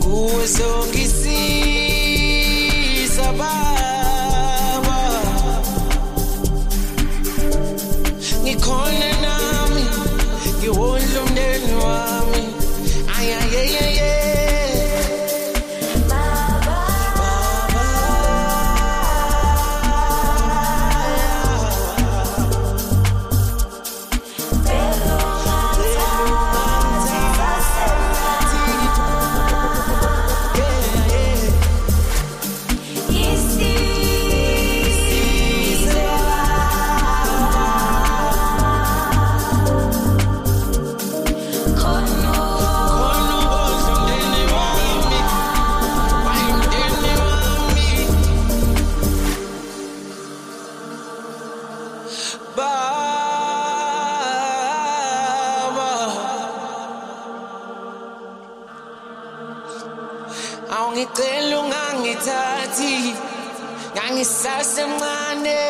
Uzongisiza baba ngikhona nami ngiwondla umndeni wami ayayeyeye awungicela ungangithathi ngangisasemncane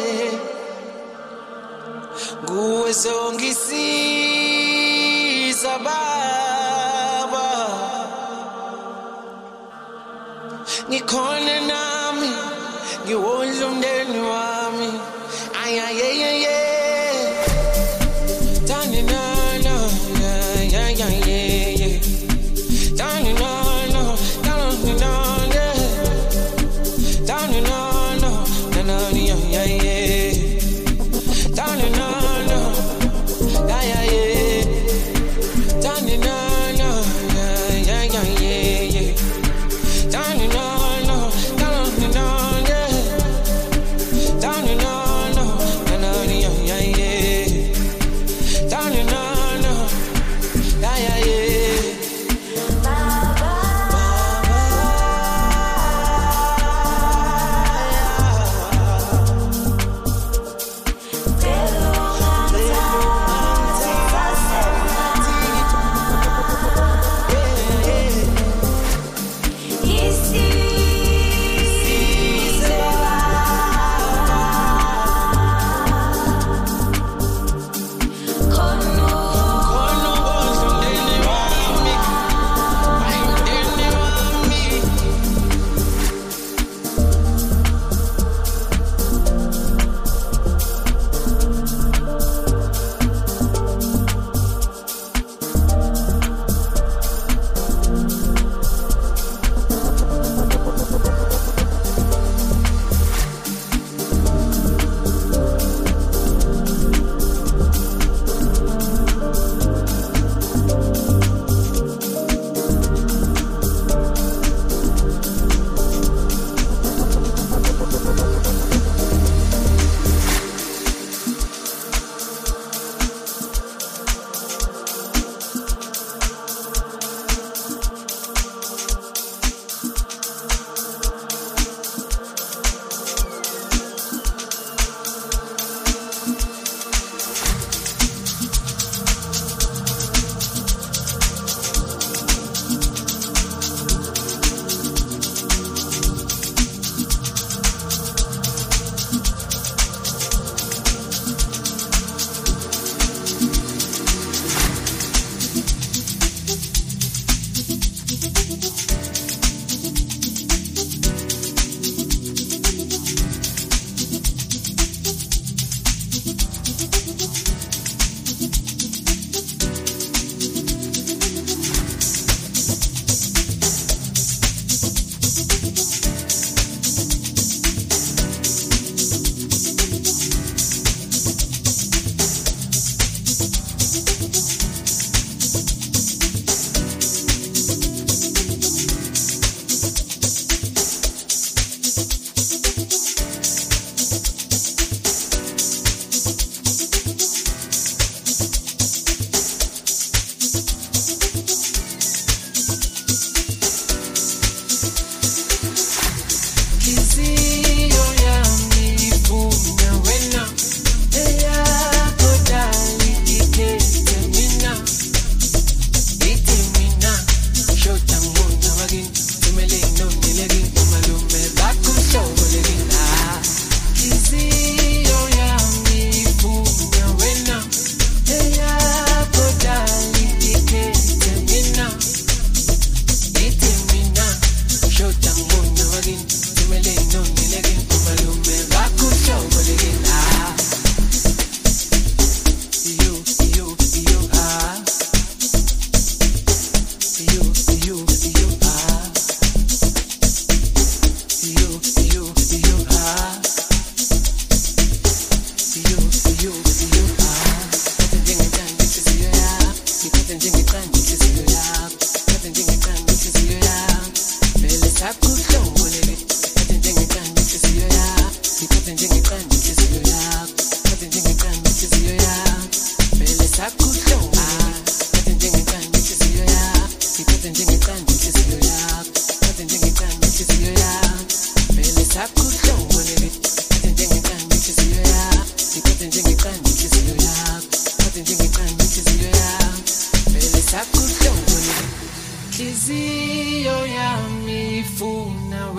nguwe zongisiza baba ngikhona nami ngiwondla umndeni wami ayayeyeye tani nana ayayeyeye tani nana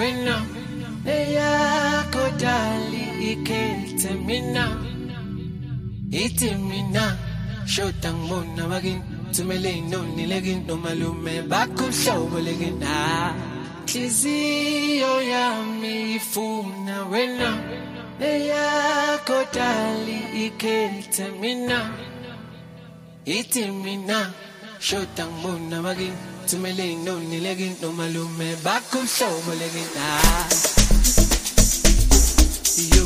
wena eyakho dali ikhethe mina ithi mina shoda ngibona bakini thumele inoni lekini nomalume bakho hlobo lekini Inhliziyo yami ifuna wena eyakho dali ikhethe mina ithi mina shoda ngibona bakini thumele inoni lekini nomalume bakho hlobo lekini you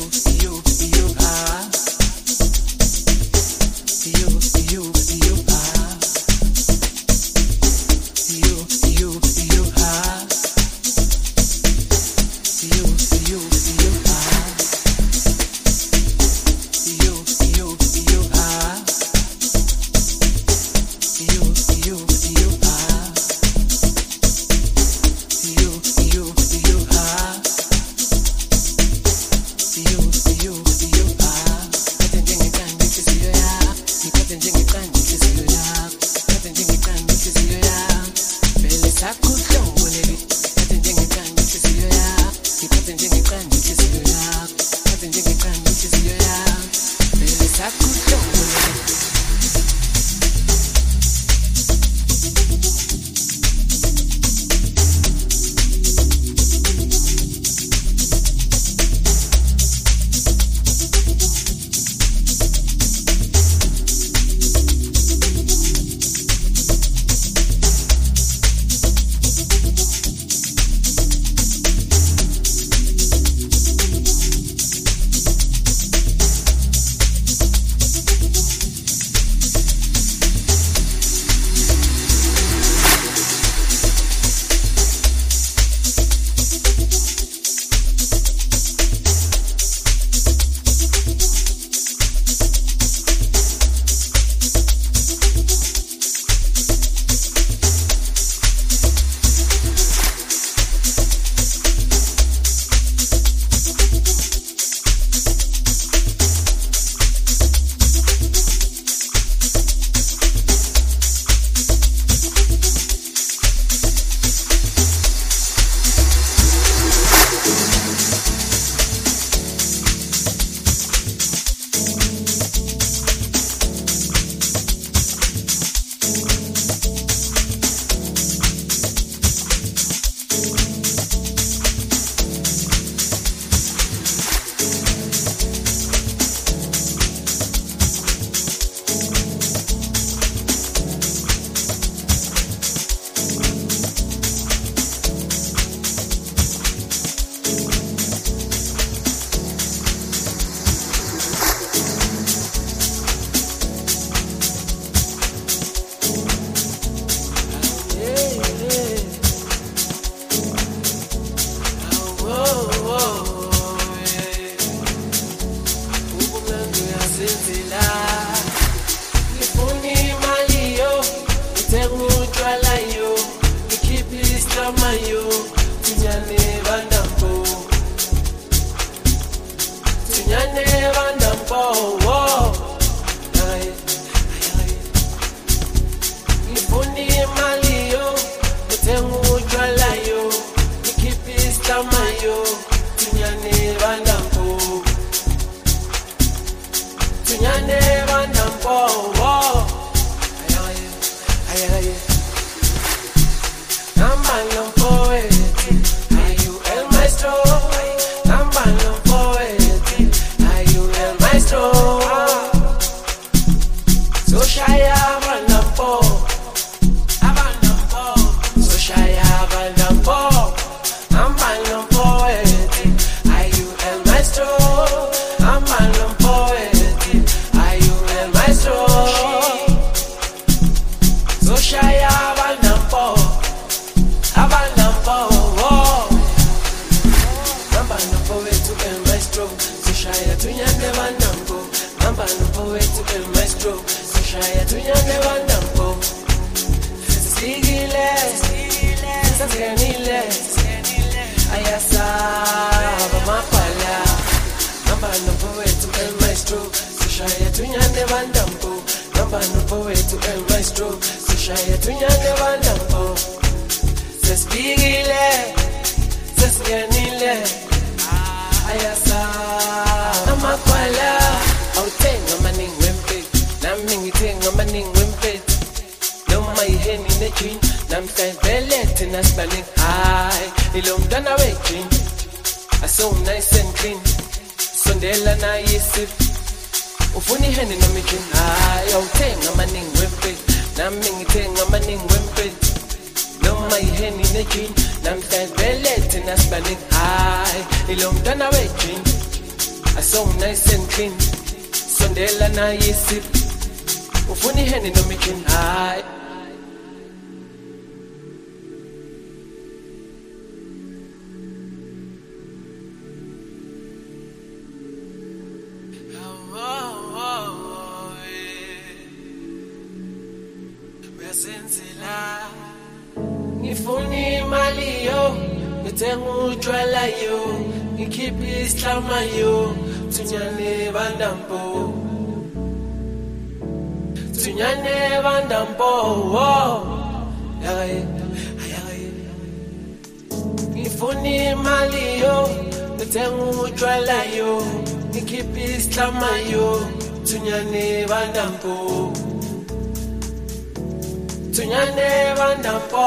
Tunyane bandampo, sespigile, sesgeni. sengenile ayasa amakwala awuthenga amaningi wempethu nami ngithenga amaningi wempethu noma iheni nejini namhlanje vele thina sibaningi hayi ilo mntwana wejini so nice and clean sondela naye isipho ufuna iheni noma ijini hayi awuthenga amaningi wempethu nami ngithenga amaningi wempethu noma iheni nejini namhlanje vele thina sibaningi hayi ilo mntwana wejini so nice and clean sondela naye isipho ufuna iheni noma ijini hayi ngifuna imali yo ngithenga utshwala yo ngikhipha isihlama yo thunyane bandampo ngifuna imali yo ngithenga utshwala yo ngikhipha isihlama yo thunyane bandampo Tunyane bandampo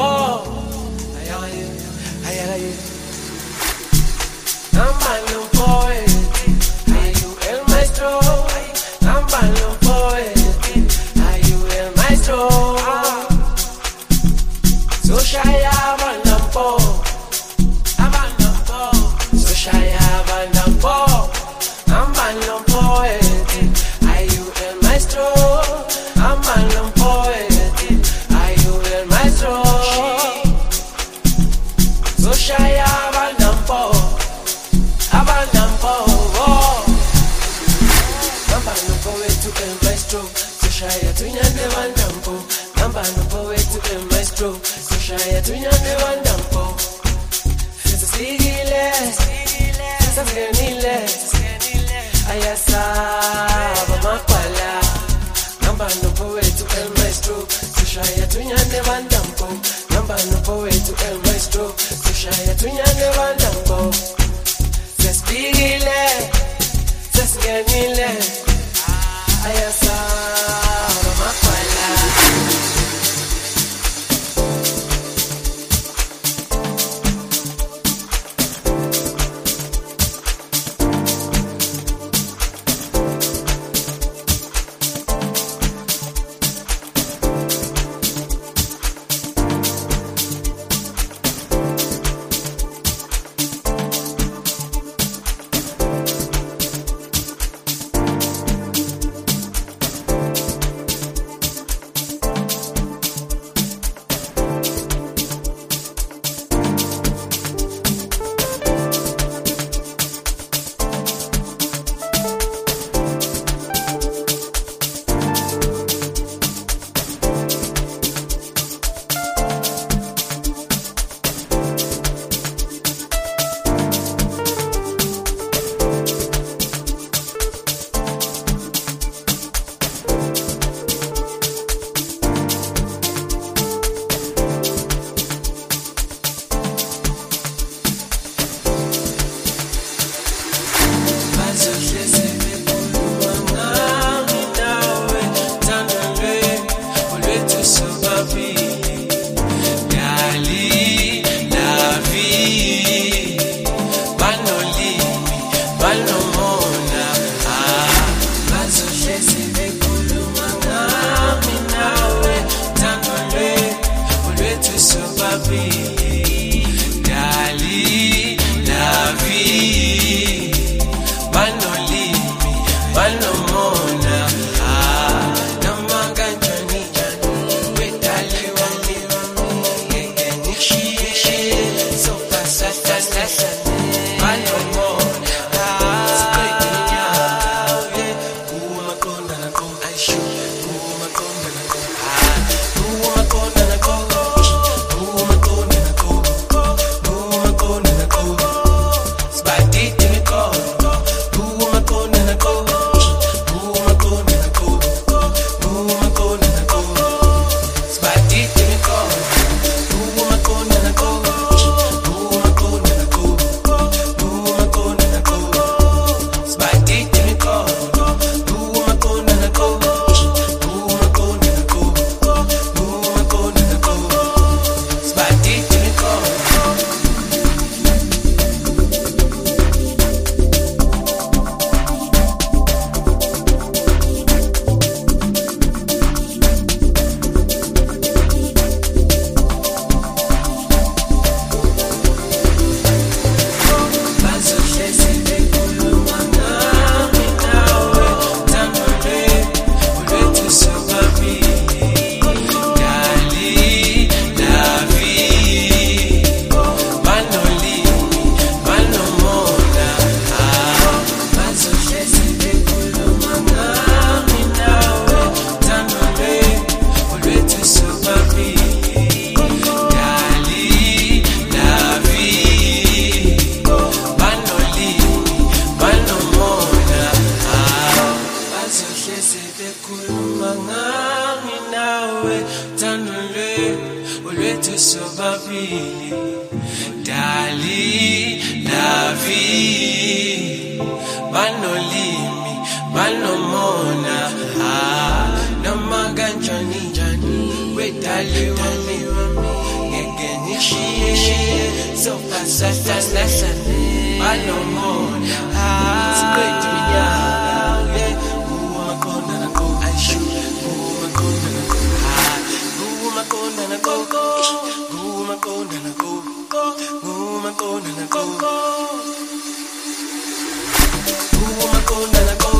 ayaye Nambalo poeti are you el maestro Nambalo poeti are you el maestro So shaya bandampo So shaya bandampo Nambalo poeti are you el maestro Nambalo poeti So shy abandampo Namba no poet to el maestro So shy atunyane bandampo Namba no poet to el maestro So shy atunyane bandampo Sesa sigile Sesa genile Ayasa Bamakwala Namba no poet to el maestro So shy atunyane bandampo Namba no poet to el maestro So shy atunyane bandampo Sespigile Sesgenile Ayasa Bamakwala sobabili dali la vie banolimi banomona noma kanjani njani wedali wami ngeke ngishiye so fasana banomona spread minyaka umakona na go aishu umakona na go umakona na go umakona na go umakona na go umakona na go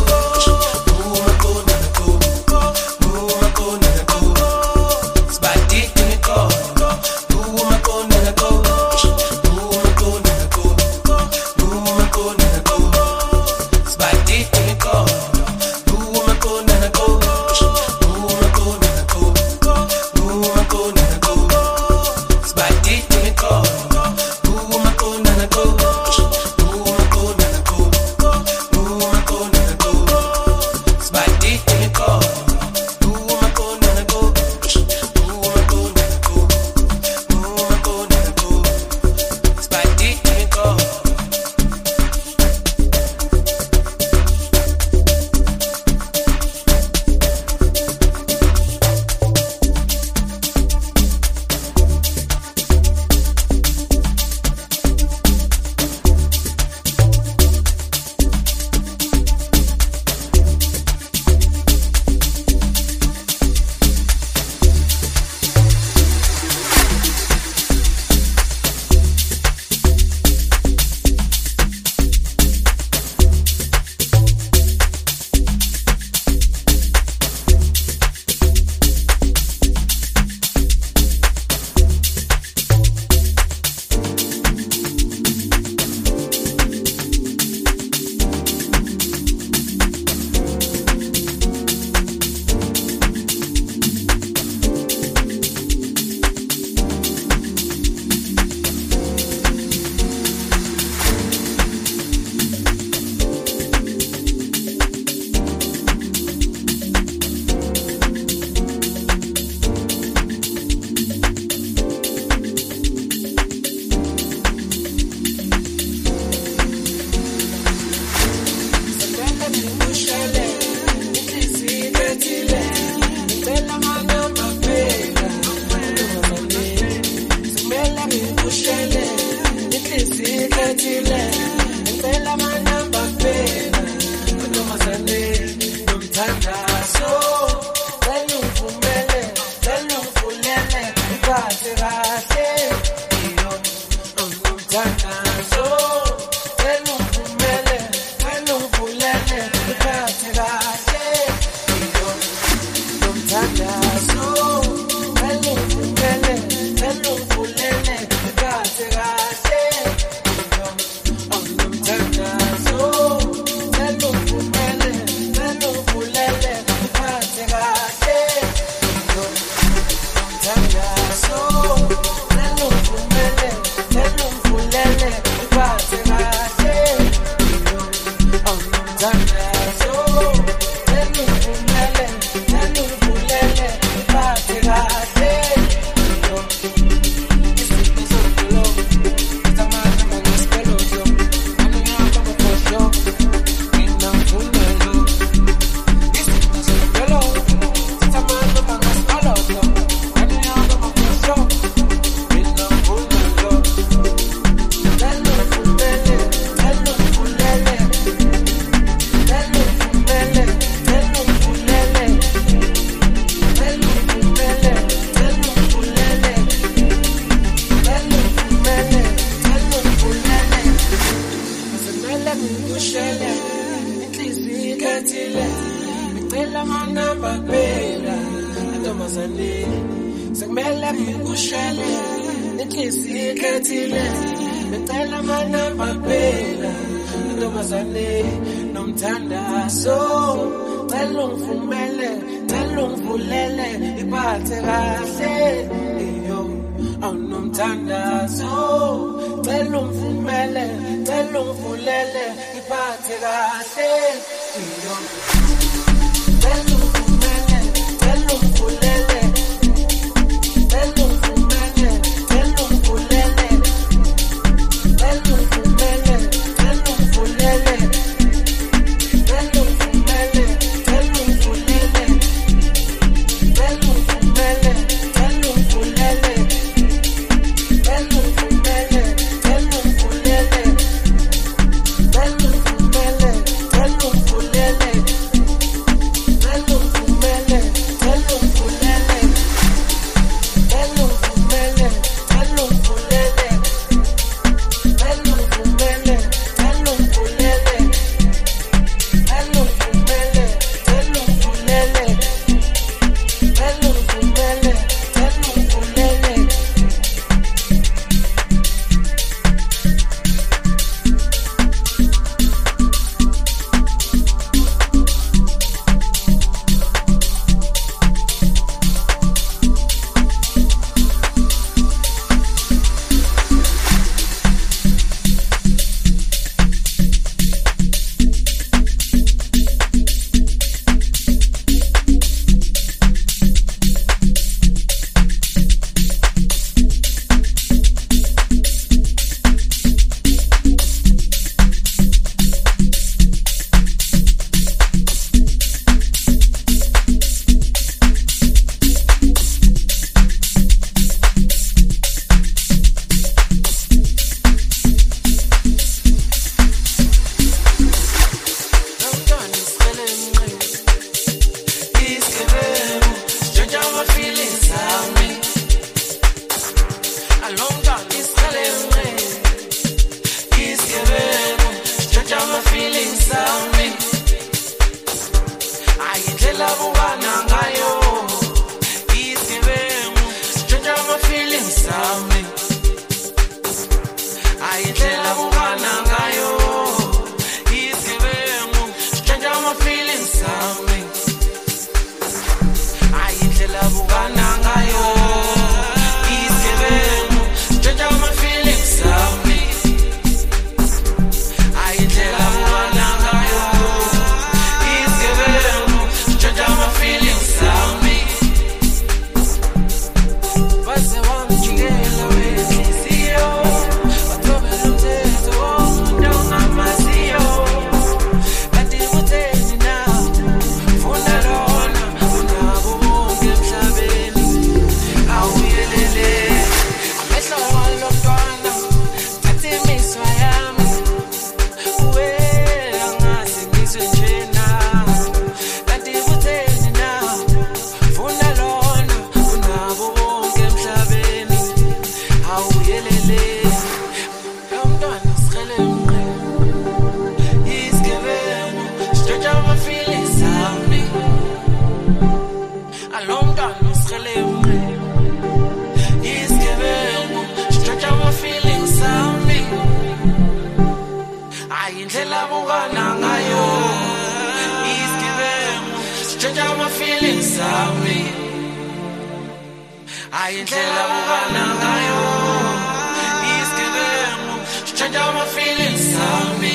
ayindlela bukana ngayo isigebengu change my feelings sami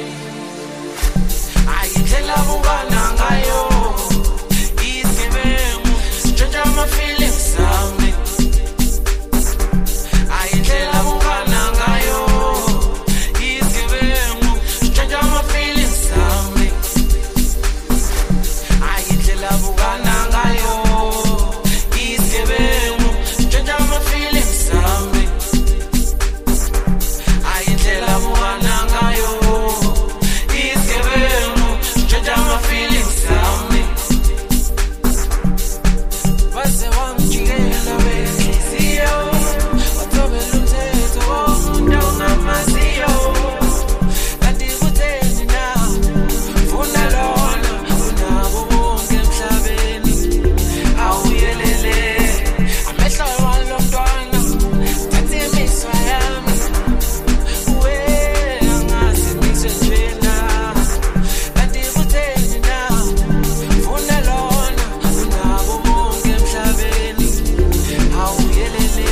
ayindlela bukana ngayo isigebengu change my feelings sami ayindlela bukana ngayo isigebengu change my feelings sami ayindlela bukana ngayo isigebengu change my feelings sami ayindlela bukana ngayo isigebengu change my feelings sami base wamjikela wenhliziyo wathobela umthetho womuntu ongamaziyo kanti kutheni na funa lona unabo bonke emhlabeni awuyelele amehlo walo mntwana thatha imiswa yami we angazi ngisenjena kanti kutheni na funa lona unabo bonke emhlabeni awuyelele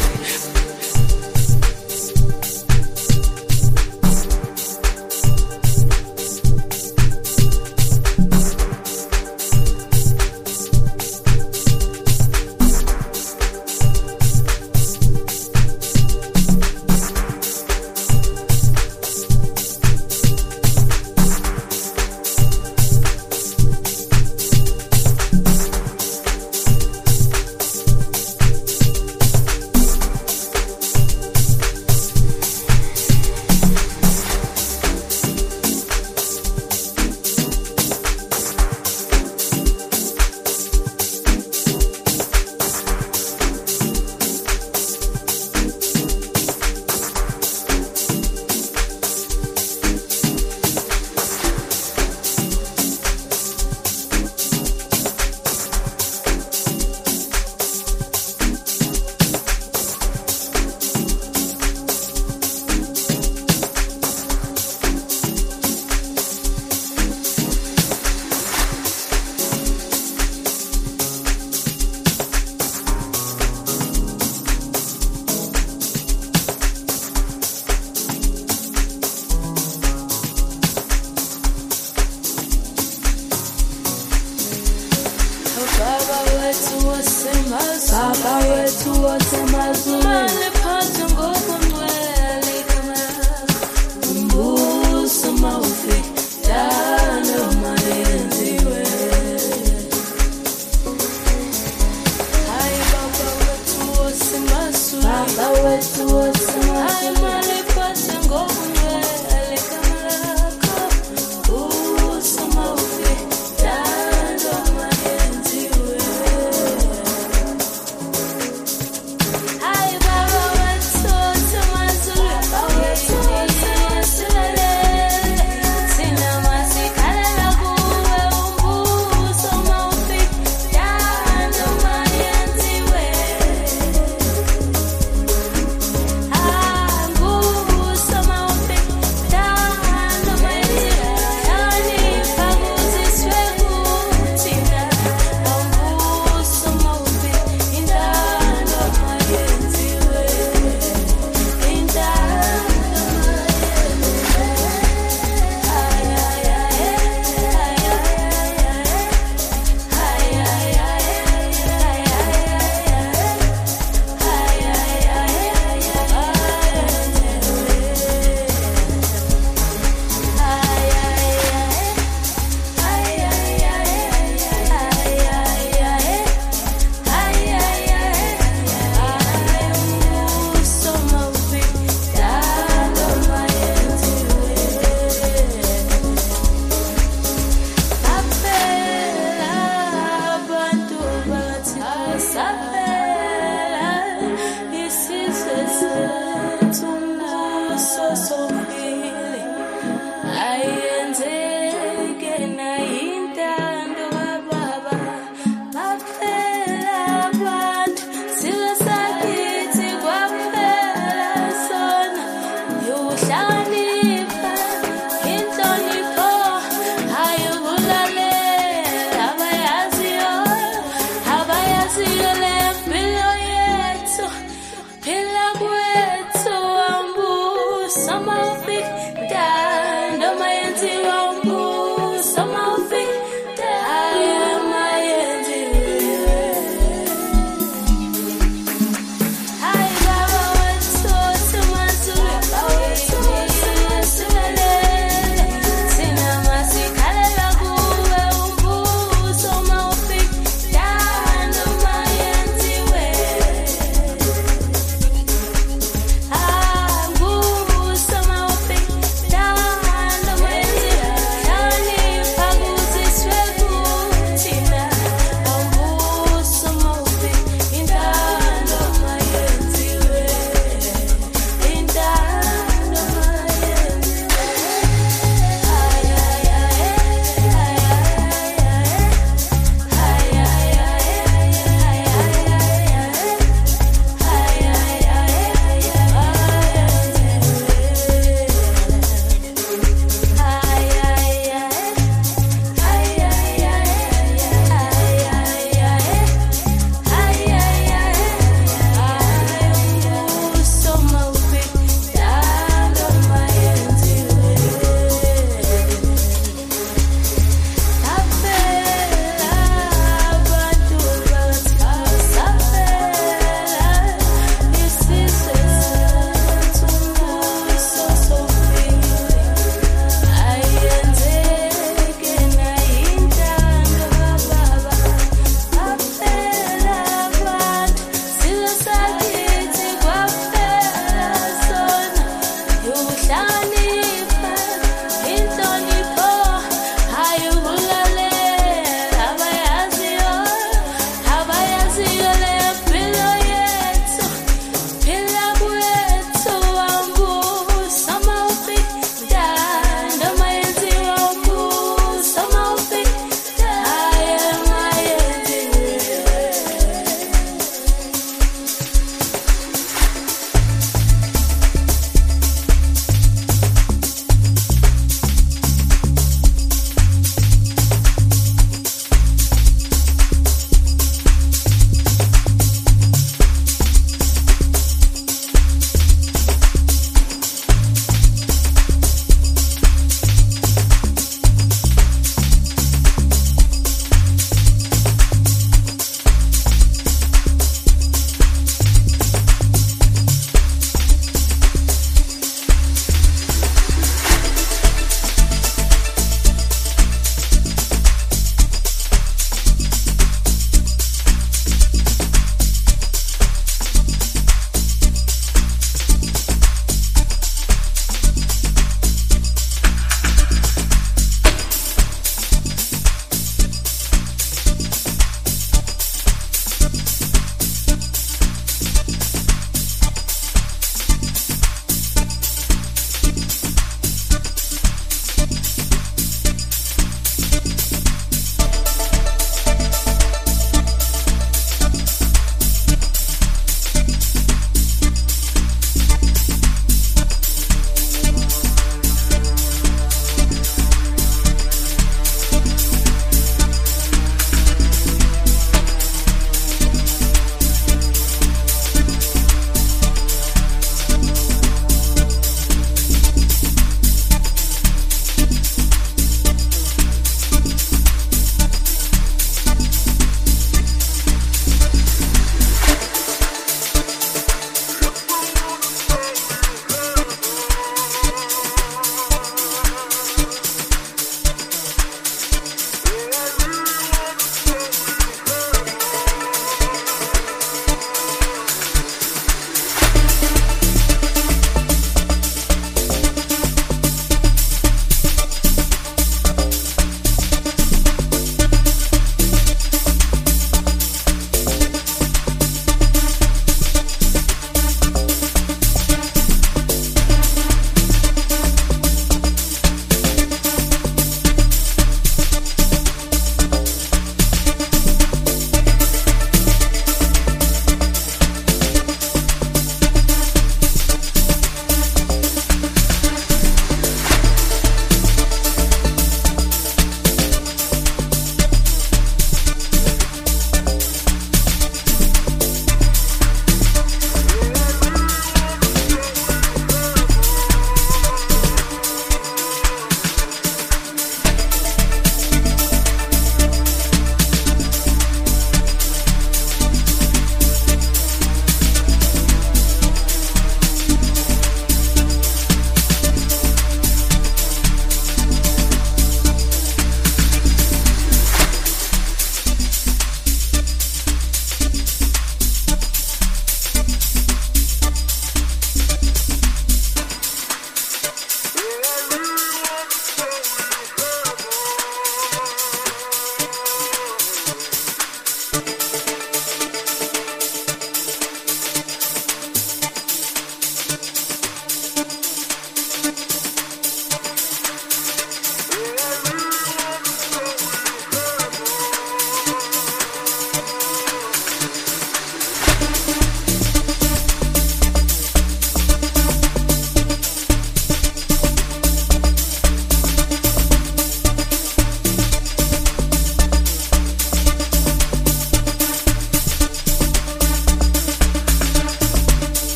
Baba wetu wasemazuri malipata ngokungcwele umbuso mawufikana mayenziwe hayi baba wetu wasemazuri baba wetu wasemazuri malipata ngokungcwele kamalako umbuso mawufikana mayenziwe Habayazi,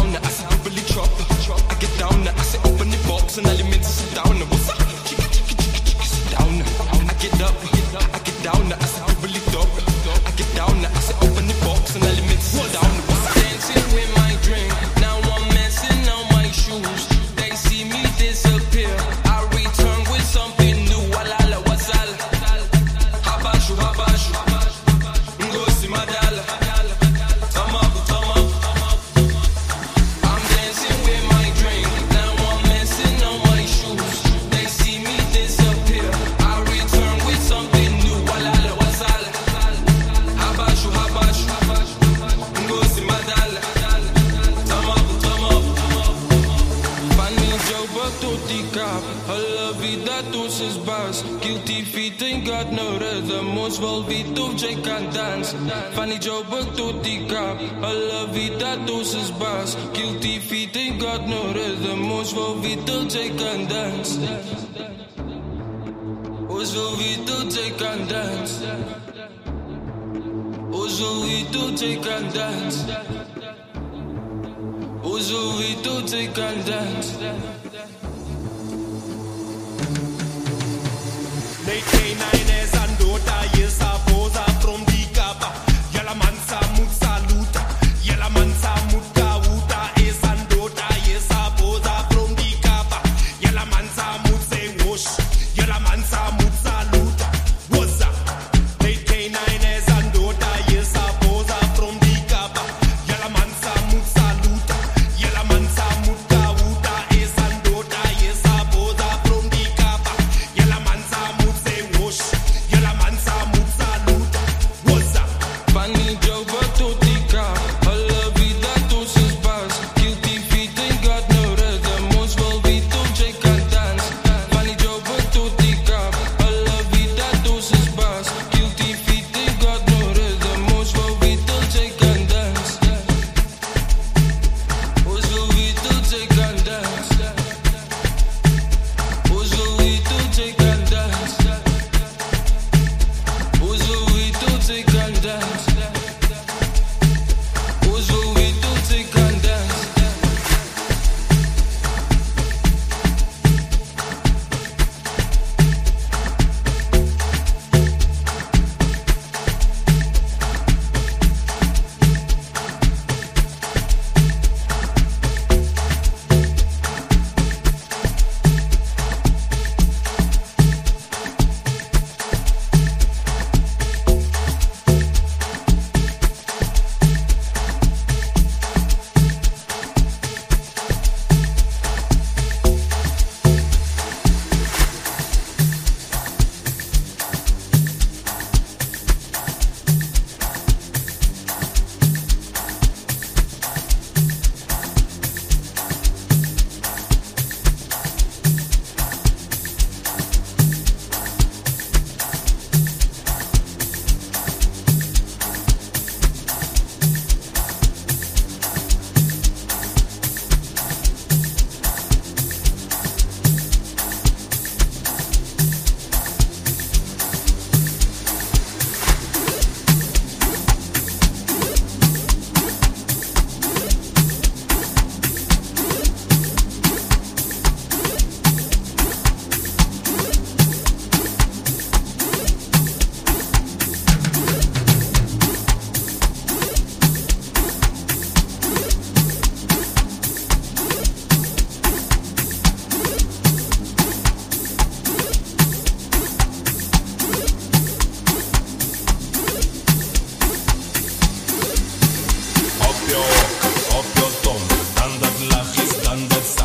down, I say doubly chop. I get down, I say open the box and I meant to sit down. What's up? Sit down. I get up, I get down, I say doubly dog. I get down, I say open the box and I meant to sit down. Dancing with my drink, now I'm messing on my shoes. They see me disappear, I return with something new. Walala wasala, habashu habashu, ngosi madala. I'm dancing with my drink, now I'm messing on my shoes. They see me disappear, I return with something new. Walala wasala, habashu habashu, ngosi madala. Alla vida tus is bas. Guilty feet ain't got no rhythm. Ons wil weet of jy kan dans. Van die Joburg tot die Kaap. Alla vida tus is bas. Guilty feet ain't got no rhythm. Ons wil weet of jy kan dans. Ons wil weet of jy kan dans. Ons wil weet of jy kan dans. Ons wil weet of jy kan dans. They say nines and dota, yes, a posa from the Kaba. Yala mansa mutsa luta, yala mansa mutka uta, es and dota, yes, a posa from the Kaba. Yala mansa mutse wash, yala mansa mutsa luta. What's up? They say nines and dota, yes, a posa from the Kaba. Yala mansa mutsa luta, yala mansa mutka uta, es and dota, yes, a posa from the Kaba. Yala mansa yala mansa mutsa luta. What's up? Funny Joburg tot die Kaap. Alla vida tus is bas. Guilty feet ain't got no rhythm. Ons wil weet of jy kan dans. Funny Joburg tot die Kaap. Alla vida tus is bas. Guilty feet ain't got no rhythm. Ons wil weet of jy kan dans. Ons wil weet of jy kan dans. Ons wil weet of jy kan dans. Ons wil weet of jy kan dans. Ons wil weet of jy kan dans. Op your tong, dan dat lachjes, dan dat